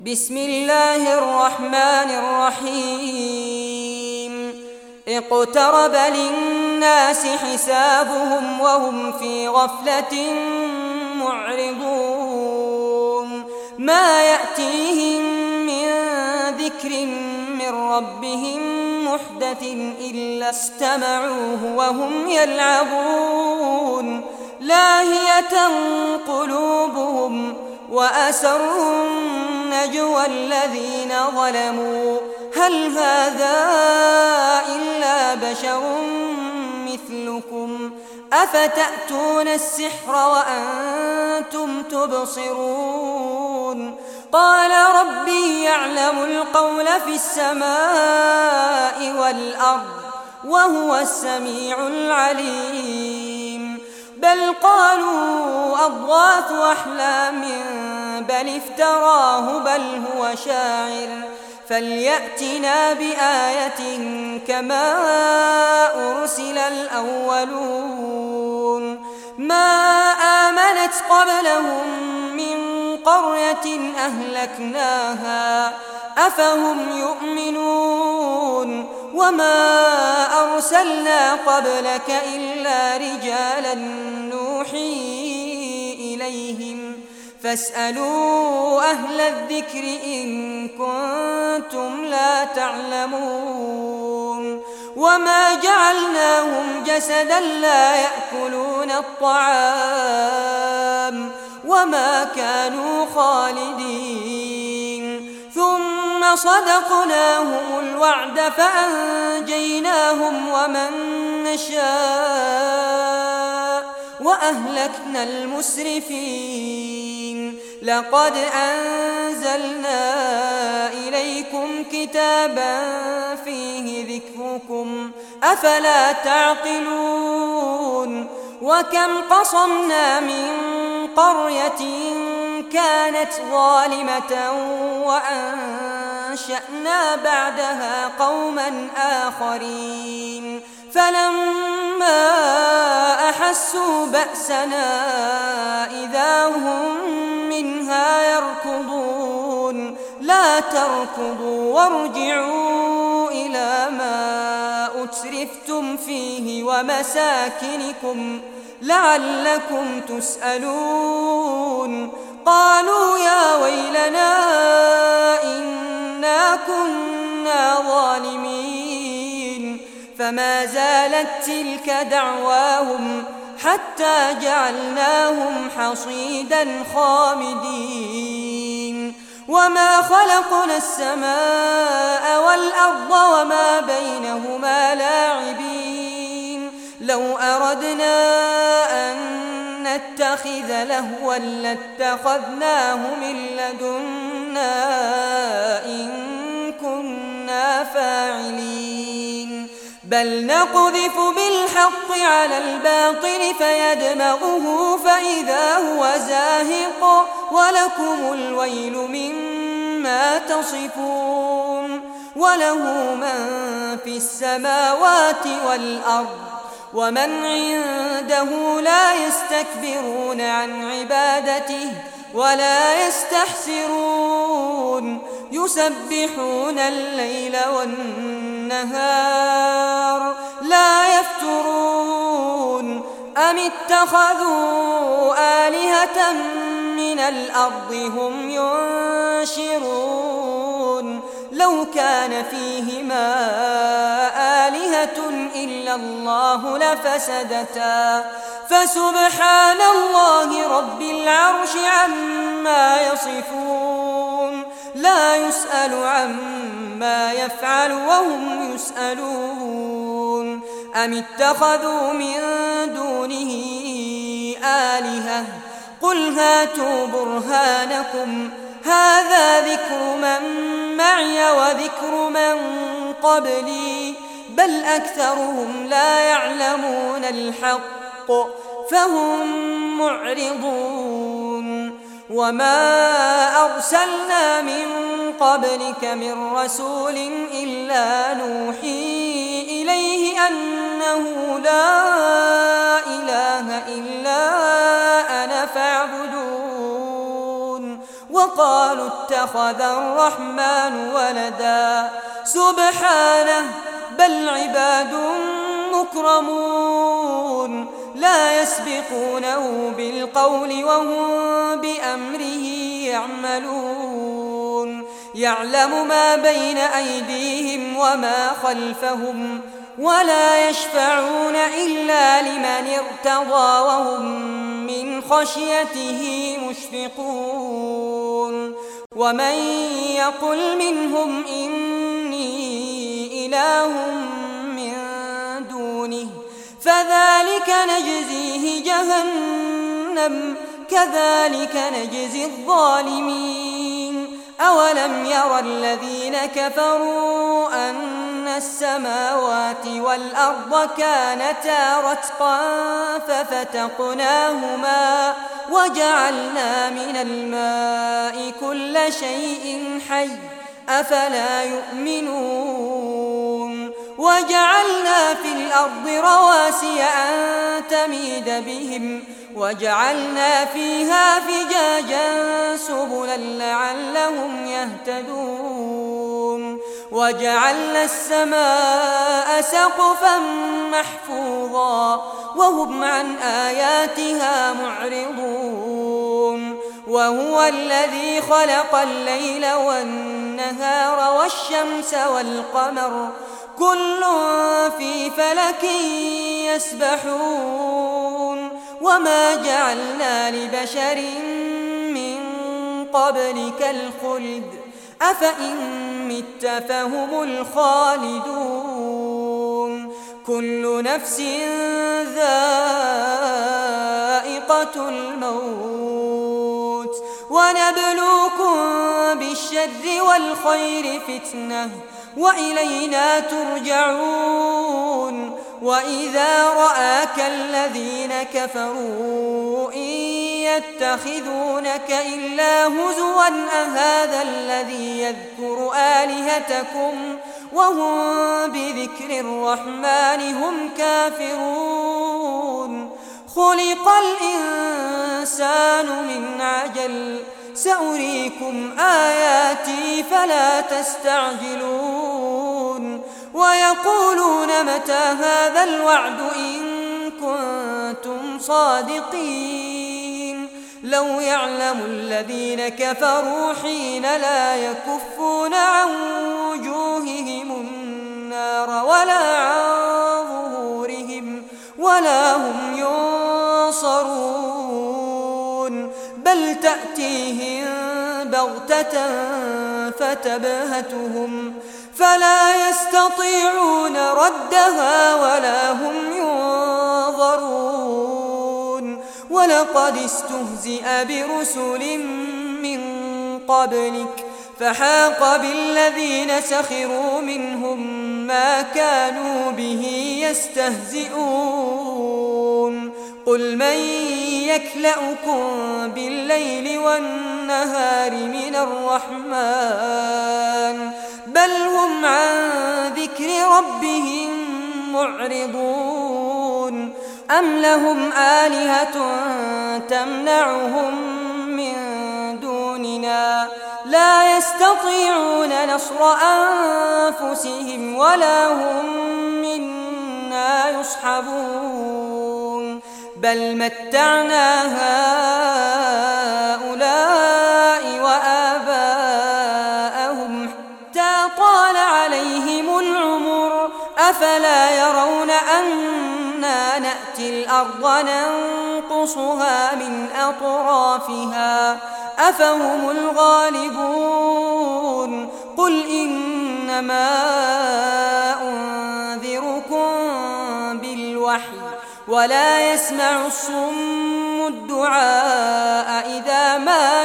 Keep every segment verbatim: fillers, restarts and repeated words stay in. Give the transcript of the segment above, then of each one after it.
بسم الله الرحمن الرحيم اقترب للناس حسابهم وهم في غفلة معرضون ما يأتيهم من ذكر من ربهم محدث إلا استمعوه وهم يلعبون لاهية قلوبهم وأسروا النجوى الذين ظلموا هل هذا إلا بشر مثلكم أفتأتون السحر وأنتم تبصرون قال ربي يعلم القول في السماء والأرض وهو السميع العليم بل قالوا أضغاث أحلام بل افتراه بل هو شاعر فليأتنا بآية كما أرسل الأولون ما آمنت قبلهم من قرية أهلكناها أفهم يؤمنون وما أرسلنا قبلك إلا رجالا نوحي إليهم فاسألوا أهل الذكر إن كنتم لا تعلمون وما جعلناهم جسدا لا يأكلون الطعام وما كانوا خالدين ثم صدقناهم الوعد فأنجيناهم ومن نشاء وأهلكنا المسرفين لقد أنزلنا إليكم كتابا فيه ذكركم أفلا تعقلون وكم قصمنا من قرية كانت ظالمة وأنشأنا بعدها قوما آخرين فلما أحسوا بأسنا إذا هم منها يركضون لا تركضوا وارجعوا إلى ما أترفتم فيه ومساكنكم لعلكم تسألون قالوا يا ويلنا إنا كنا ظالمين فما زالت تلك دعواهم حتى جعلناهم حصيدا خامدين وما خلقنا السماء والأرض وما بينهما لاعبين لو أردنا أن نتخذ لهوا لاتخذناه من لدنا إن كنا فاعلين بل نقذف بالحق على الباطل فيدمغه فإذا هو زاهق ولكم الويل مما تصفون وله من في السماوات والأرض ومن عنده لا يستكبرون عن عبادته ولا يستحسرون يسبحون الليل والنهار لا يفترون أم اتخذوا آلهة من الأرض هم ينشرون لو كان فيهما آلهة إلا الله لفسدتا فسبحان الله رب العرش عما يصفون لا يسأل عما يفعل وهم يسألون أم اتخذوا من دونه آلهة قل هاتوا برهانكم هذا ذكر من معي وذكر من قبلي بل أكثرهم لا يعلمون الحق فهم معرضون وما أرسلنا من قبلك من رسول إلا نوحي إليه أنه لا إله إلا أنا فاعبدون وقالوا اتخذ الرحمن ولدا سبحانه بل عباد مكرمون لا يسبقونه بالقول وهم بأمره يعملون يعلم ما بين أيديهم وما خلفهم ولا يشفعون إلا لمن ارتضى وهم من خشيته مشفقون ومن يقل منهم إني إله من دونه فذلك نجزيه جهنم كذلك نجزي الظالمين أولم ير الذين كفروا أن السماوات والأرض كانتا رتقا ففتقناهما وجعلنا من الماء كل شيء حي أفلا يؤمنون وجعلنا في الأرض رواسي أن تميد بهم وجعلنا فيها فجاجا سبلا لعلهم يهتدون وجعلنا السماء سقفا محفوظا وهم عن آياتها معرضون وهو الذي خلق الليل والنهار والشمس والقمر كل في فلك يسبحون وما جعلنا لبشر من قبلك الخلد أفإن مت فهم الخالدون كل نفس ذائقة الموت ونبلوكم بالشر والخير فتنة وإلينا ترجعون وإذا رآك الذين كفروا إن يتخذونك إلا هزوا أهذا الذي يذكر آلهتكم وهم بذكر الرحمن هم كافرون خلق الإنسان من عجل سأريكم آياتي فلا تستعجلون ويقولون متى هذا الوعد إن كنتم صادقين لو يعلم الذين كفروا حين لا يكفون عن وجوههم النار ولا عن ظهورهم ولا هم ينصرون بل تأتيهم بغتة فتبهتهم فلا يستطيعون ردها ولا هم ينظرون ولقد استهزئ برسل من قبلك فحاق بالذين سخروا منهم ما كانوا به يستهزئون قل من يكلأكم بالليل والنهار من الرحمن بل هم عن ذكر ربهم معرضون أم لهم آلهة تمنعهم من دوننا لا يستطيعون نصر أنفسهم ولا هم منا يصحبون بل متعنا هؤلاء وآباءهم حتى طال عليهم العمر أفلا يرون أنا نأتي الأرض ننقصها من أطرافها أفهم الغالبون قل إنما أنذركم بالوحي ولا يسمع الصم الدعاء إذا ما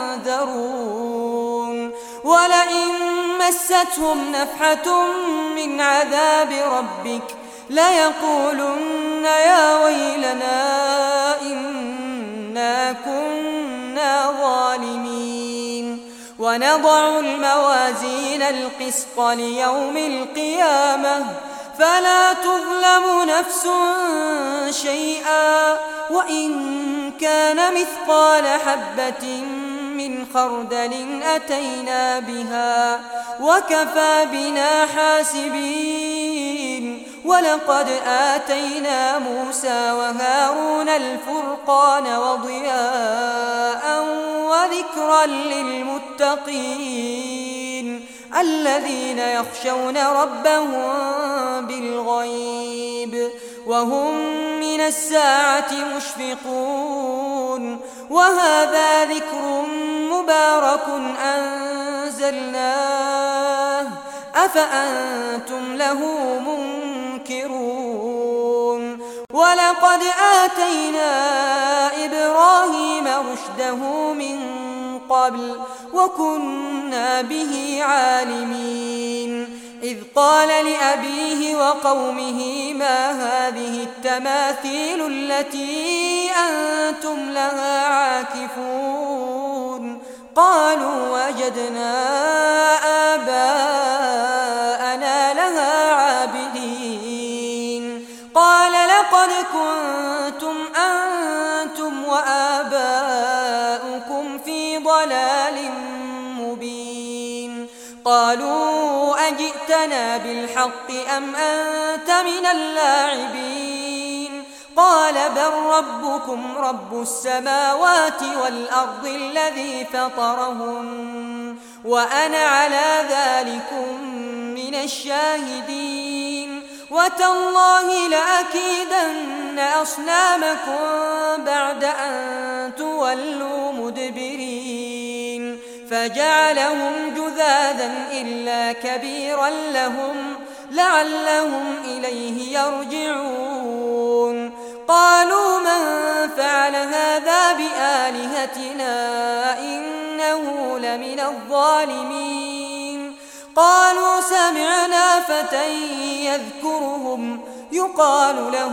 ينذرون ولئن مستهم نفحة من عذاب ربك ليقولن يا ويلنا إنا كنا ظالمين ونضع الموازين القسط ليوم القيامة فلا تظلم نفس شيئا وإن كان مثقال حبة من خردل أتينا بها وكفى بنا حاسبين. ولقد آتينا موسى وهارون الفرقان وضياء وذكرا للمتقين الذين يخشون ربهم بالغيب وهم من الساعة مشفقون. وهذا ذكر مبارك أنزلناه أفأنتم له منكرون. ولقد آتينا إبراهيم رشده من قبل وكنا به عالمين. إذ قال لأبيه وقومه ما هذه التماثيل التي أنتم لها عاكفون؟ قالوا وجدنا آباءنا لها عابدين. قال لقد كنتم أنتم وآباؤكم في ضلال مبين. قالوا أجئتنا بالحق أم أنت من اللاعبين؟ قال بل ربكم رب السماوات والأرض الذي فطرهن وأنا على ذلكم من الشاهدين. وتالله لأكيدن أصنامكم بعد أن تولوا مدبرين. فجعلهم جذاذا إلا كبيرا لهم لعلهم إليه يرجعون. قالوا من فعل هذا بآلهتنا إنه لمن الظالمين. قالوا سمعنا فتى يذكرهم يقال له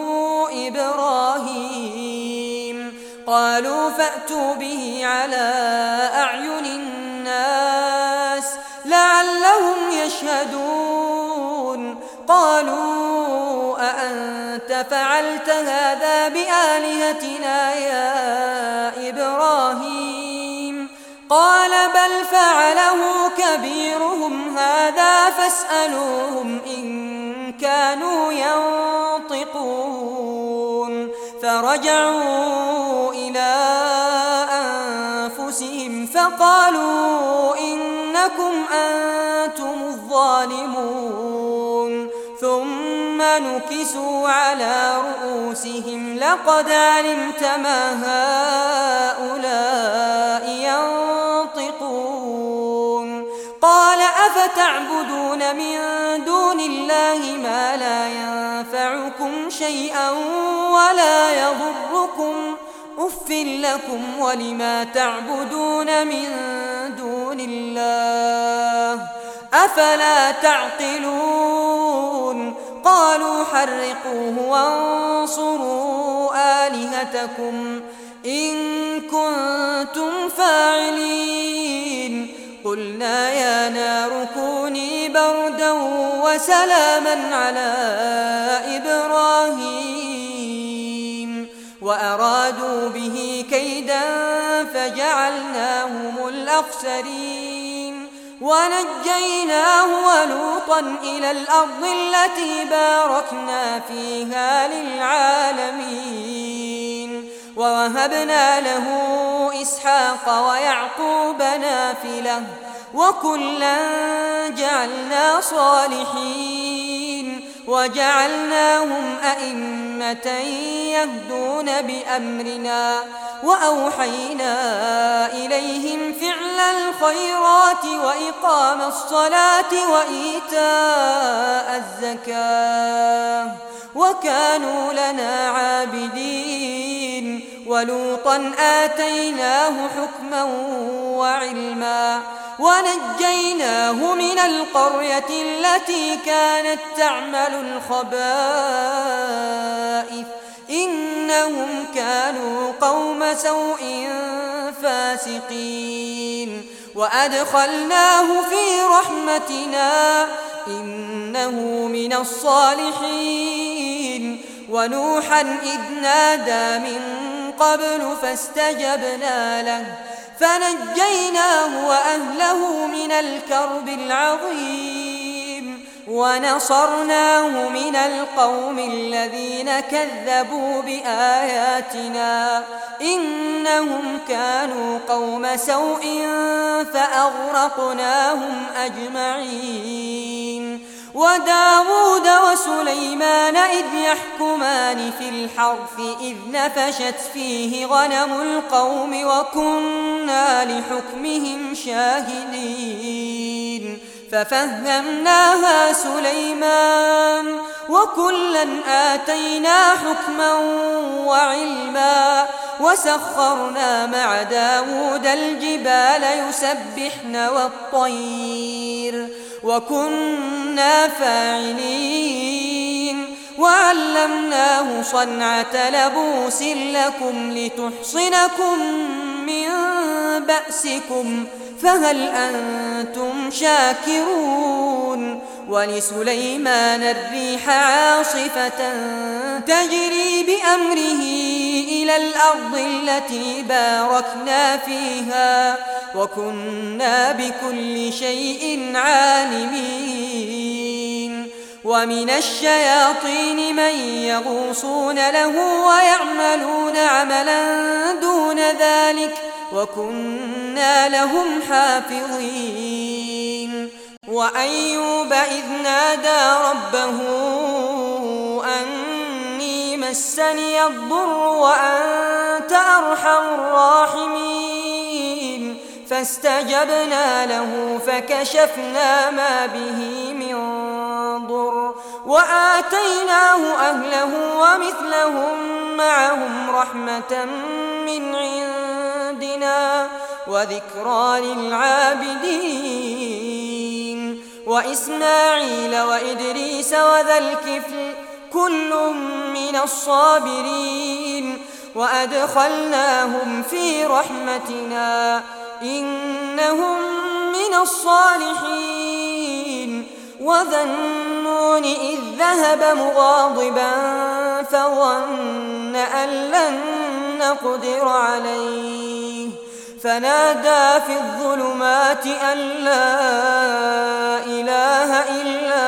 إبراهيم. قالوا فأتوا به على أعين الناس لعلهم يشهدون. قالوا أأنت فعلت هذا بآلهتنا يا إبراهيم؟ قال بل فعله كبيرهم هذا فاسألوهم إن كانوا ينطقون. فرجعوا إلى أنفسهم فقالوا إنكم أنتم الظالمون. ثم نكسوا على رؤوسهم لقد علمت ما هؤلاء ينطقون. قال أفتعبدون من دون الله ما لا ينفعكم شيئا ولا يضركم أف لكم ولما تعبدون من دون الله أفلا تعقلون. قالوا حرقوه وانصروا آلهتكم إن كنتم فاعلين. قلنا يا نار كوني بردا وسلاما على إبراهيم وأرادوا به كيدا فجعلناهم الأخسرين. ونجيناه ولوطا إلى الأرض التي باركنا فيها للعالمين. ووهبنا له إسحاق ويعقوب نافلة وكلا جعلنا صالحين. وجعلناهم أئمة يهدون بأمرنا وأوحينا إليهم فعل الخيرات وإقام الصلاة وإيتاء الزكاة وكانوا لنا عابدين. ولوطا آتيناه حكما وعلما ونجيناه من القرية التي كانت تعمل الخبائث إنهم كانوا قوم سوء فاسقين. وأدخلناه في رحمتنا إنه من الصالحين. ونوحا إذ نادى من قبل فاستجبنا له فنجيناه وأهله من الكرب العظيم ونصرناه من القوم الذين كذبوا بآياتنا إنهم كانوا قوم سوء فأغرقناهم أجمعين. وداود وسليمان إذ يحكمان في الحرث إذ نفشت فيه غنم القوم وكنا لحكمهم شاهدين ففهمناها سليمان وكلا آتينا حكما وعلما وسخرنا مع داود الجبال يسبحن والطير وكنا فاعلين وعلمناه صنعة لبوس لكم لتحصنكم من بأسكم فهل أنتم شاكرون. ولسليمان الريح عاصفة تجري بأمره إلى الأرض التي باركنا فيها وكنا بكل شيء عالمين. ومن الشياطين من يغوصون له ويعملون عملا دون ذلك وكنا لهم حافظين. وأيوب إذ نادى ربه أني مسني الضر وأنت أرحم الراحمين فاستجبنا له فكشفنا ما به من ضر وآتيناه أهله ومثلهم معهم رحمة من عندنا وذكرى للعابدين. وإسماعيل وإدريس وذا الكفل كل من الصابرين وأدخلناهم في رحمتنا إنهم من الصالحين. وذا النون إذ ذهب مغاضبا فظن أن لن نقدر عليه فنادى في الظلمات أن لا إله إلا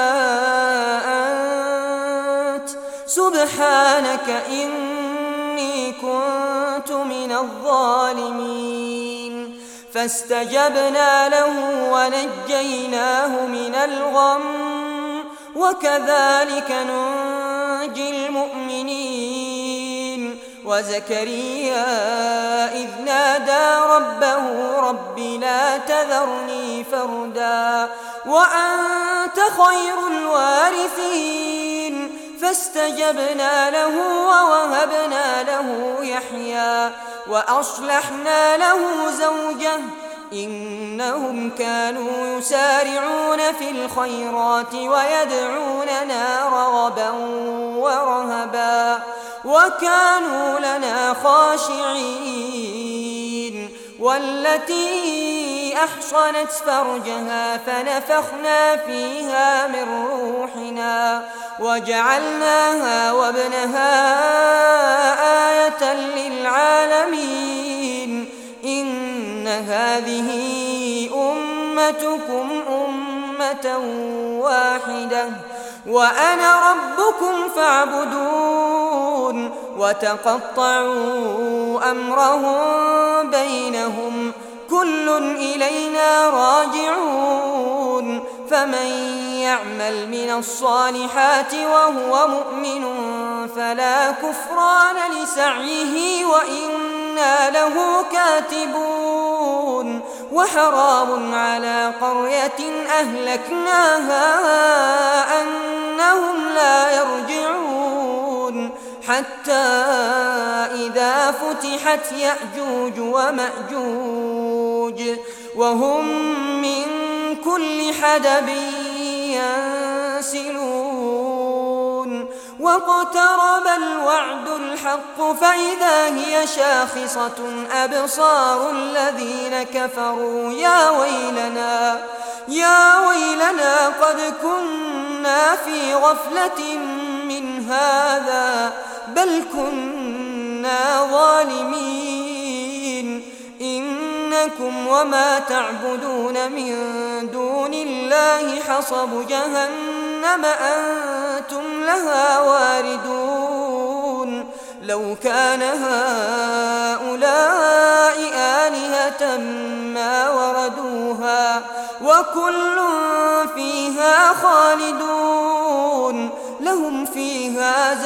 أنت سبحانك إني كنت من الظالمين. فاستجبنا له ونجيناه من الغم وكذلك ننجي المؤمنين. وزكريا إذ نادى ربه رب لا تذرني فردا وأنت خير الوارثين فاستجبنا له ووهبنا له يحيى وأصلحنا له زوجه إنهم كانوا يسارعون في الخيرات ويدعوننا رغبا ورهبا وكانوا لنا خاشعين. والتي أحصنت فرجها فنفخنا فيها من روحنا وجعلناها وابنها آية للعالمين. إن هذه أمتكم أمة واحدة وأنا ربكم فاعبدون. وتقطعوا أمرهم بينهم كل إلينا راجعون. فمن يعمل من الصالحات وهو مؤمن فلا كفران لسعيه وإنا له كاتبون. وحرام على قرية أهلكناها أنهم لا يرجعون حتى إذا فتحت يأجوج ومأجوج وهم من كل حدب ينسلون. واقترب الوعد الحق فإذا هي شاخصة أبصار الذين كفروا يا ويلنا يا ويلنا قد كنا في غفلة من هذا بل كنا ظالمين. إن إنكم وما تعبدون من دون الله حصب جهنم أنتم لها واردون لو كان هؤلاء آلهة ما وردوها وكل فيها خالدون لهم فيها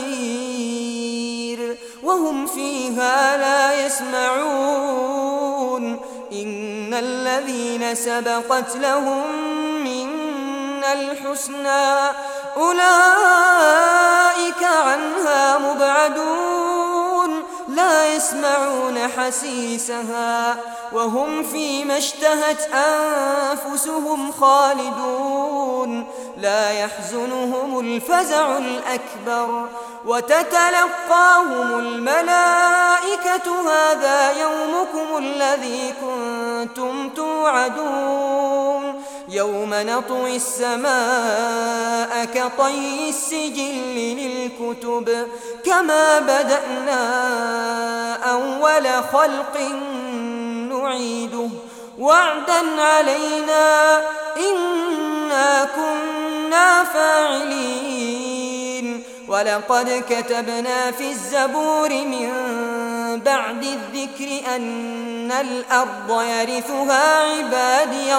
زفير وهم فيها لا يسمعون إن الذين سبقت لهم منا الحسنى أولئك عنها مبعدون لا يسمعون حسيسها وهم فيما اشتهت أنفسهم خالدون لا يحزنهم الفزع الأكبر وتتلقاهم الملائكة هذا يومكم الذي كنتم توعدون يوم نطوي السماء كطي السجل للكتب كما بدأنا أول خلق نعيده وعدا علينا إنا كنا فاعلين ولقد كتبنا في الزبور من بعد الذكر أن الأرض يرثها عبادي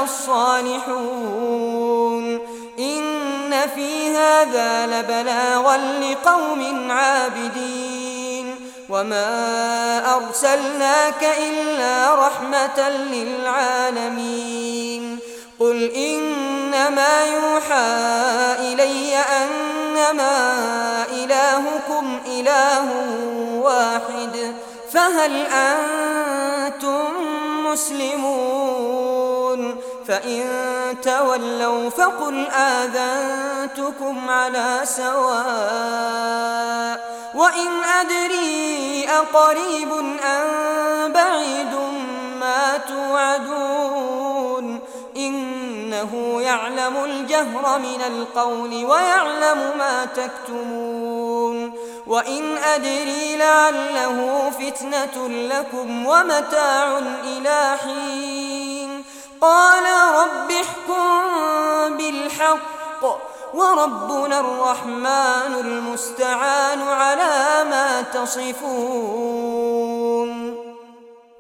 الصالحون إن في هذا لبلاغا لقوم عابدين وما أرسلناك إلا رحمة للعالمين قل إنما يوحى إلي أنما إلهكم إله واحد فهل أنتم مسلمون فإن تولوا فقل آذنتكم على سواء وإن أدري أقريب أم بعيد ما توعدون إنه يعلم الجهر من القول ويعلم ما تكتمون وإن أدري لعله فتنة لكم ومتاع إلى حين قال رب احكم بالحق وربنا الرحمن المستعان على ما تصفون.